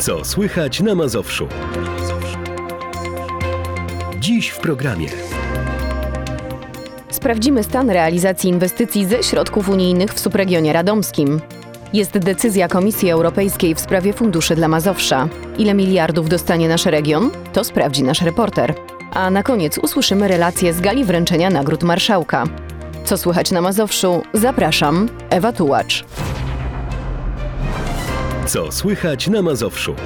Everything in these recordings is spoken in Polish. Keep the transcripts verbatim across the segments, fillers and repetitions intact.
Co słychać na Mazowszu? Dziś w programie. Sprawdzimy stan realizacji inwestycji ze środków unijnych w subregionie radomskim. Jest decyzja Komisji Europejskiej w sprawie funduszy dla Mazowsza. Ile miliardów dostanie nasz region? To sprawdzi nasz reporter. A na koniec usłyszymy relacje z gali wręczenia nagród marszałka. Co słychać na Mazowszu? Zapraszam, Ewa Tułacz. Co słychać na Mazowszu?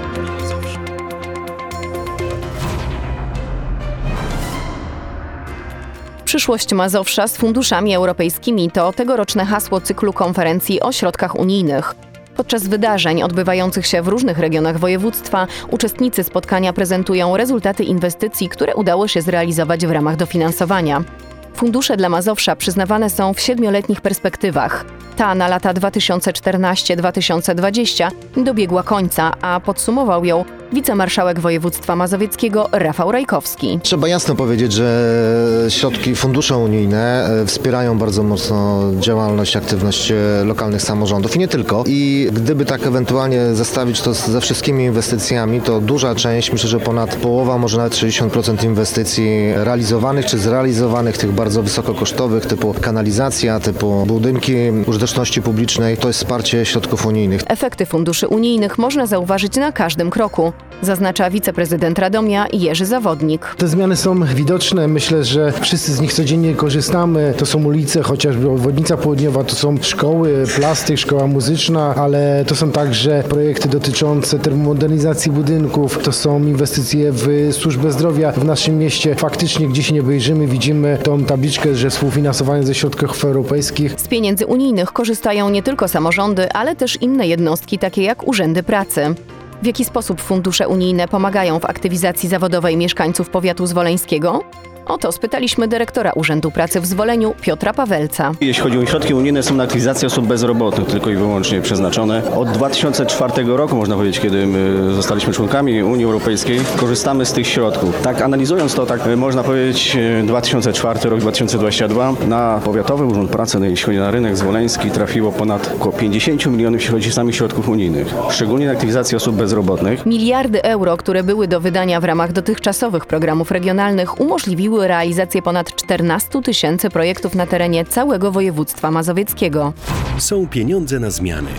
Przyszłość Mazowsza z funduszami europejskimi to tegoroczne hasło cyklu konferencji o środkach unijnych. Podczas wydarzeń odbywających się w różnych regionach województwa uczestnicy spotkania prezentują rezultaty inwestycji, które udało się zrealizować w ramach dofinansowania. Fundusze dla Mazowsza przyznawane są w siedmioletnich perspektywach. Ta na lata dwa tysiące czternasty do dwa tysiące dwudziestego dobiegła końca, a podsumował ją wicemarszałek województwa mazowieckiego Rafał Rajkowski. Trzeba jasno powiedzieć, że środki, fundusze unijne wspierają bardzo mocno działalność, aktywność lokalnych samorządów i nie tylko. I gdyby tak ewentualnie zestawić to ze wszystkimi inwestycjami, to duża część, myślę, że ponad połowa, może nawet sześćdziesiąt procent inwestycji realizowanych czy zrealizowanych, tych bardzo wysokokosztowych, typu kanalizacja, typu budynki użyteczności publicznej, to jest wsparcie środków unijnych. Efekty funduszy unijnych można zauważyć na każdym kroku, zaznacza wiceprezydent Radomia Jerzy Zawodnik. Te zmiany są widoczne. Myślę, że wszyscy z nich codziennie korzystamy. To są ulice, chociażby obwodnica południowa, to są szkoły, plastyk, szkoła muzyczna, ale to są także projekty dotyczące termomodernizacji budynków, to są inwestycje w służbę zdrowia w naszym mieście. Faktycznie, gdzie się nie obejrzymy, widzimy tą tabliczkę, że współfinansowanie ze środków europejskich. Z pieniędzy unijnych korzystają nie tylko samorządy, ale też inne jednostki, takie jak urzędy pracy. W jaki sposób fundusze unijne pomagają w aktywizacji zawodowej mieszkańców powiatu zwoleńskiego? O to spytaliśmy dyrektora Urzędu Pracy w Zwoleniu Piotra Pawelca. Jeśli chodzi o środki unijne, są na aktywizację osób bezrobotnych tylko i wyłącznie przeznaczone. Od dwa tysiące czwartego roku, można powiedzieć, kiedy my zostaliśmy członkami Unii Europejskiej, korzystamy z tych środków. Tak analizując to, tak można powiedzieć, dwa tysiące czwarty rok, dwa tysiące dwudziesty drugi, na Powiatowy Urząd Pracy, jeśli chodzi na rynek zwoleński, trafiło ponad około pięćdziesiąt milionów, jeśli chodzi samych środków unijnych, szczególnie na aktywizację osób bezrobotnych. Miliardy euro, które były do wydania w ramach dotychczasowych programów regionalnych, umożliwiły realizację ponad czternastu tysięcy projektów na terenie całego województwa mazowieckiego. Są pieniądze na zmiany.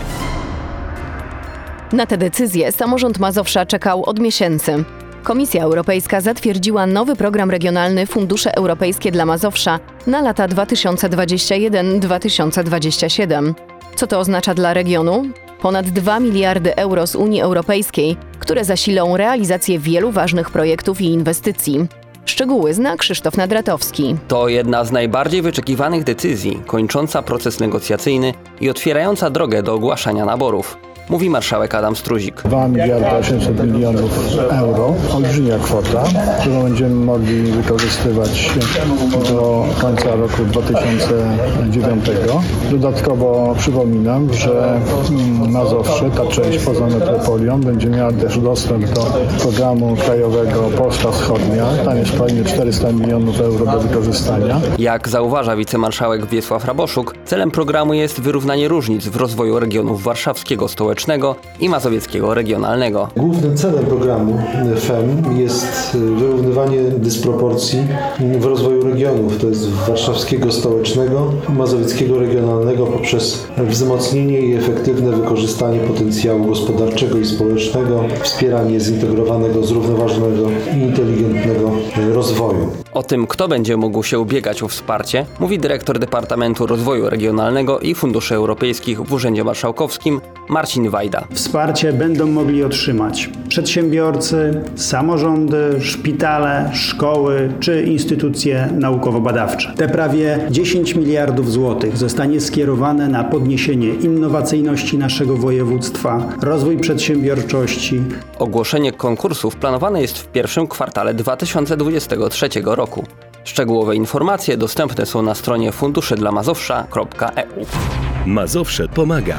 Na tę decyzję samorząd Mazowsza czekał od miesięcy. Komisja Europejska zatwierdziła nowy program regionalny Fundusze Europejskie dla Mazowsza na lata dwa tysiące dwudziesty pierwszy do dwa tysiące dwudziestego siódmego. Co to oznacza dla regionu? Ponad dwa miliardy euro z Unii Europejskiej, które zasilą realizację wielu ważnych projektów i inwestycji. Szczegóły zna Krzysztof Nadratowski. To jedna z najbardziej wyczekiwanych decyzji, kończąca proces negocjacyjny i otwierająca drogę do ogłaszania naborów, mówi marszałek Adam Struzik. dwa miliardy osiemset milionów euro, olbrzymia kwota, którą będziemy mogli wykorzystywać do końca roku dwa tysiące dziewiątego. Dodatkowo przypominam, że Mazowsze, ta część poza metropolią, będzie miała też dostęp do programu krajowego Polska Wschodnia. Tam jest prawie czterysta milionów euro do wykorzystania. Jak zauważa wicemarszałek Wiesław Raboszuk, celem programu jest wyrównanie różnic w rozwoju regionów warszawskiego stołecznego i mazowieckiego regionalnego. Głównym celem programu F E M jest wyrównywanie dysproporcji w rozwoju regionów, to jest warszawskiego stołecznego i mazowieckiego regionalnego poprzez wzmocnienie i efektywne wykorzystanie potencjału gospodarczego i społecznego, wspieranie zintegrowanego, zrównoważonego i inteligentnego rozwoju. O tym, kto będzie mógł się ubiegać o wsparcie, mówi dyrektor Departamentu Rozwoju Regionalnego i Funduszy Europejskich w Urzędzie Marszałkowskim Marcin Wajda. Wsparcie będą mogli otrzymać przedsiębiorcy, samorządy, szpitale, szkoły czy instytucje naukowo-badawcze. Te prawie dziesięć miliardów złotych zostanie skierowane na podniesienie innowacyjności naszego województwa, rozwój przedsiębiorczości. Ogłoszenie konkursów planowane jest w pierwszym kwartale dwa tysiące dwudziestego trzeciego roku. Szczegółowe informacje dostępne są na stronie fundusze dla mazowsza kropka e u. Mazowsze pomaga.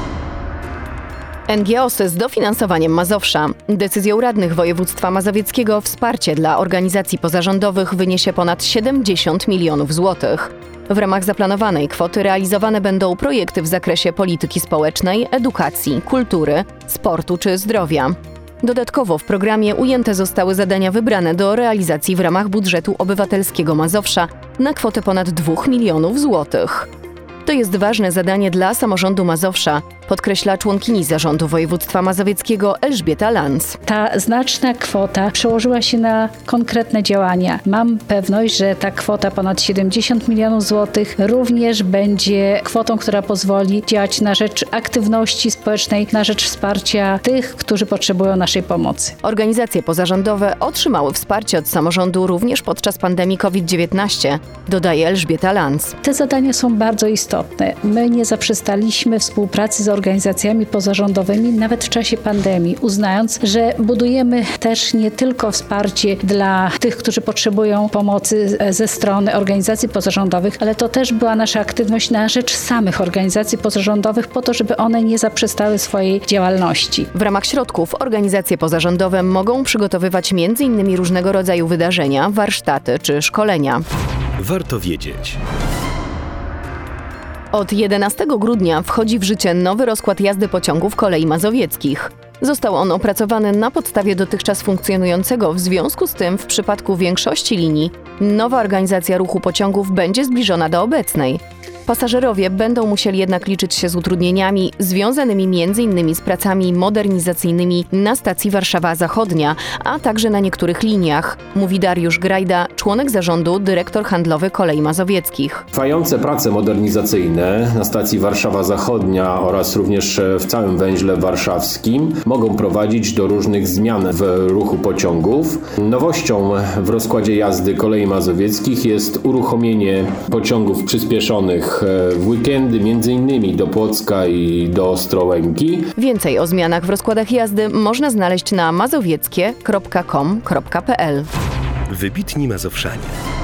N G O sy z dofinansowaniem Mazowsza. Decyzją radnych województwa mazowieckiego wsparcie dla organizacji pozarządowych wyniesie ponad siedemdziesiąt milionów złotych. W ramach zaplanowanej kwoty realizowane będą projekty w zakresie polityki społecznej, edukacji, kultury, sportu czy zdrowia. Dodatkowo w programie ujęte zostały zadania wybrane do realizacji w ramach budżetu obywatelskiego Mazowsza na kwotę ponad dwóch milionów złotych. To jest ważne zadanie dla samorządu Mazowsza, podkreśla członkini Zarządu Województwa Mazowieckiego Elżbieta Lanz. Ta znaczna kwota przełożyła się na konkretne działania. Mam pewność, że ta kwota ponad siedemdziesiąt milionów złotych również będzie kwotą, która pozwoli działać na rzecz aktywności społecznej, na rzecz wsparcia tych, którzy potrzebują naszej pomocy. Organizacje pozarządowe otrzymały wsparcie od samorządu również podczas pandemii COVID dziewiętnaście, dodaje Elżbieta Lanz. Te zadania są bardzo istotne. My nie zaprzestaliśmy współpracy z organizacjami pozarządowymi nawet w czasie pandemii, uznając, że budujemy też nie tylko wsparcie dla tych, którzy potrzebują pomocy ze strony organizacji pozarządowych, ale to też była nasza aktywność na rzecz samych organizacji pozarządowych po to, żeby one nie zaprzestały swojej działalności. W ramach środków organizacje pozarządowe mogą przygotowywać między innymi różnego rodzaju wydarzenia, warsztaty czy szkolenia. Warto wiedzieć. Od jedenastego grudnia wchodzi w życie nowy rozkład jazdy pociągów kolei mazowieckich. Został on opracowany na podstawie dotychczas funkcjonującego, w związku z tym w przypadku większości linii nowa organizacja ruchu pociągów będzie zbliżona do obecnej. Pasażerowie będą musieli jednak liczyć się z utrudnieniami związanymi między innymi z pracami modernizacyjnymi na stacji Warszawa Zachodnia, a także na niektórych liniach, mówi Dariusz Grajda, członek zarządu, dyrektor handlowy Kolei Mazowieckich. Trwające prace modernizacyjne na stacji Warszawa Zachodnia oraz również w całym węźle warszawskim mogą prowadzić do różnych zmian w ruchu pociągów. Nowością w rozkładzie jazdy Kolei Mazowieckich jest uruchomienie pociągów przyspieszonych w weekendy, między innymi do Płocka i do Ostrołęki. Więcej o zmianach w rozkładach jazdy można znaleźć na mazowieckie kropka com kropka pe el. Wybitni Mazowszanie.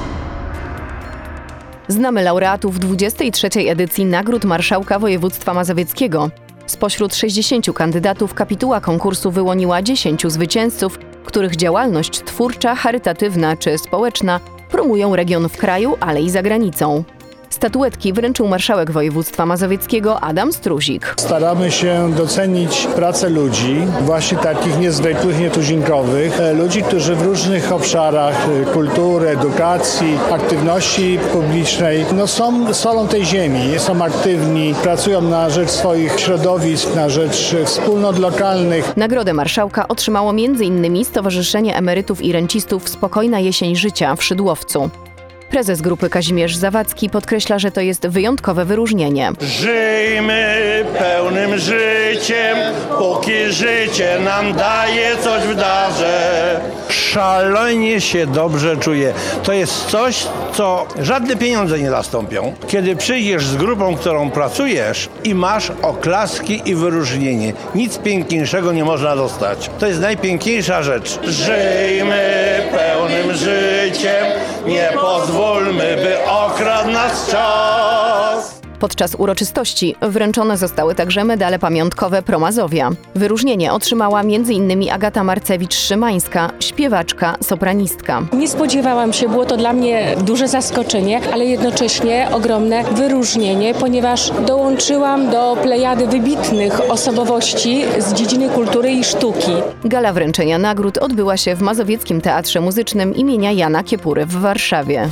Znamy laureatów dwudziestej trzeciej edycji Nagród Marszałka Województwa Mazowieckiego. Spośród sześćdziesięciu kandydatów kapituła konkursu wyłoniła dziesięciu zwycięzców, których działalność twórcza, charytatywna czy społeczna promują region w kraju, ale i za granicą. Statuetki wręczył marszałek województwa mazowieckiego Adam Struzik. Staramy się docenić pracę ludzi, właśnie takich niezwykłych, nietuzinkowych, ludzi, którzy w różnych obszarach kultury, edukacji, aktywności publicznej no są solą tej ziemi, są aktywni, pracują na rzecz swoich środowisk, na rzecz wspólnot lokalnych. Nagrodę marszałka otrzymało między innymi Stowarzyszenie Emerytów i Rencistów Spokojna Jesień Życia w Szydłowcu. Prezes grupy Kazimierz Zawadzki podkreśla, że to jest wyjątkowe wyróżnienie. Żyjmy pełnym życiem, póki życie nam daje coś w darze. Szalenie się dobrze czuję. To jest coś, co żadne pieniądze nie zastąpią. Kiedy przyjdziesz z grupą, którą pracujesz i masz oklaski i wyróżnienie. Nic piękniejszego nie można dostać. To jest najpiękniejsza rzecz. Żyjmy pełnym życiem, nie pozwólmy, by okradł nas czas. Podczas uroczystości wręczone zostały także medale pamiątkowe Pro Mazowia. Wyróżnienie otrzymała między innymi Agata Marcewicz-Szymańska, śpiewaczka, sopranistka. Nie spodziewałam się, było to dla mnie duże zaskoczenie, ale jednocześnie ogromne wyróżnienie, ponieważ dołączyłam do plejady wybitnych osobowości z dziedziny kultury i sztuki. Gala wręczenia nagród odbyła się w Mazowieckim Teatrze Muzycznym imienia Jana Kiepury w Warszawie.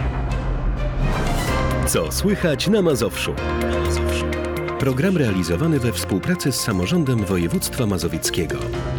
Co słychać na Mazowszu? Program realizowany we współpracy z Samorządem Województwa Mazowieckiego.